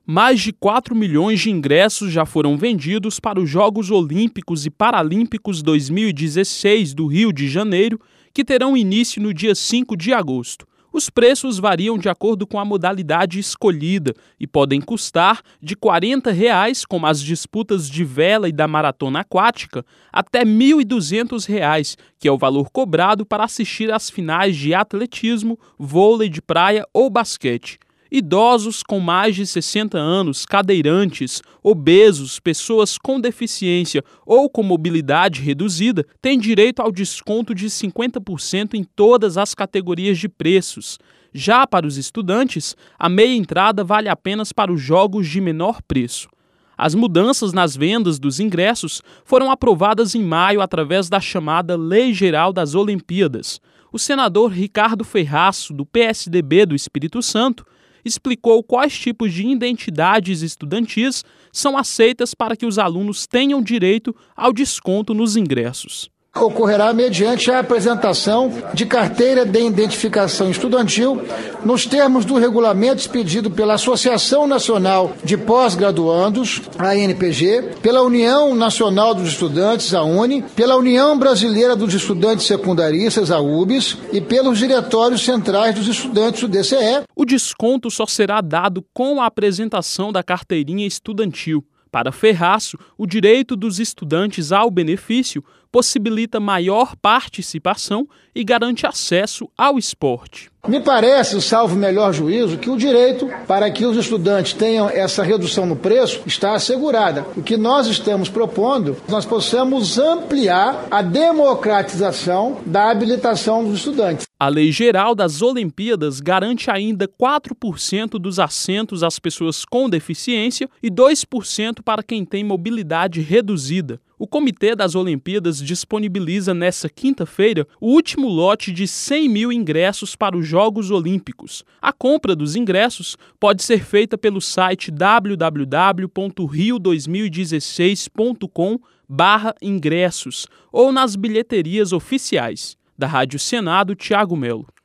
Mais de 4 milhões de ingressos já foram vendidos para os Jogos Olímpicos e Paralímpicos 2016 do Rio de Janeiro, que terão início no dia 5 de agosto. Os preços variam de acordo com a modalidade escolhida e podem custar de R$ 40, como as disputas de vela e da maratona aquática, até R$ 1.200, que é o valor cobrado para assistir às finais de atletismo, vôlei de praia ou basquete. Idosos com mais de 60 anos, cadeirantes, obesos, pessoas com deficiência ou com mobilidade reduzida têm direito ao desconto de 50% em todas as categorias de preços. Já para os estudantes, a meia entrada vale apenas para os jogos de menor preço. As mudanças nas vendas dos ingressos foram aprovadas em maio através da chamada Lei Geral das Olimpíadas. O senador Ricardo Ferraço, do PSDB do Espírito Santo, explicou quais tipos de identidades estudantis são aceitas para que os alunos tenham direito ao desconto nos ingressos. Ocorrerá mediante a apresentação de carteira de identificação estudantil nos termos do regulamento expedido pela Associação Nacional de Pós-Graduandos, a ANPG, pela União Nacional dos Estudantes, a UNE, pela União Brasileira dos Estudantes Secundaristas, a UBS, e pelos diretórios centrais dos estudantes, o DCE. O desconto só será dado com a apresentação da carteirinha estudantil. Para Ferraço, o direito dos estudantes ao benefício possibilita maior participação e garante acesso ao esporte. Me parece, salvo melhor juízo, que o direito para que os estudantes tenham essa redução no preço está assegurada. O que nós estamos propondo, nós possamos ampliar a democratização da habilitação dos estudantes. A Lei Geral das Olimpíadas garante ainda 4% dos assentos às pessoas com deficiência e 2% para quem tem mobilidade reduzida. O Comitê das Olimpíadas disponibiliza nesta quinta-feira o último lote de 100 mil ingressos para os Jogos Olímpicos. A compra dos ingressos pode ser feita pelo site www.rio2016.com/ingressos ou nas bilheterias oficiais. Da Rádio Senado, Tiago Melo.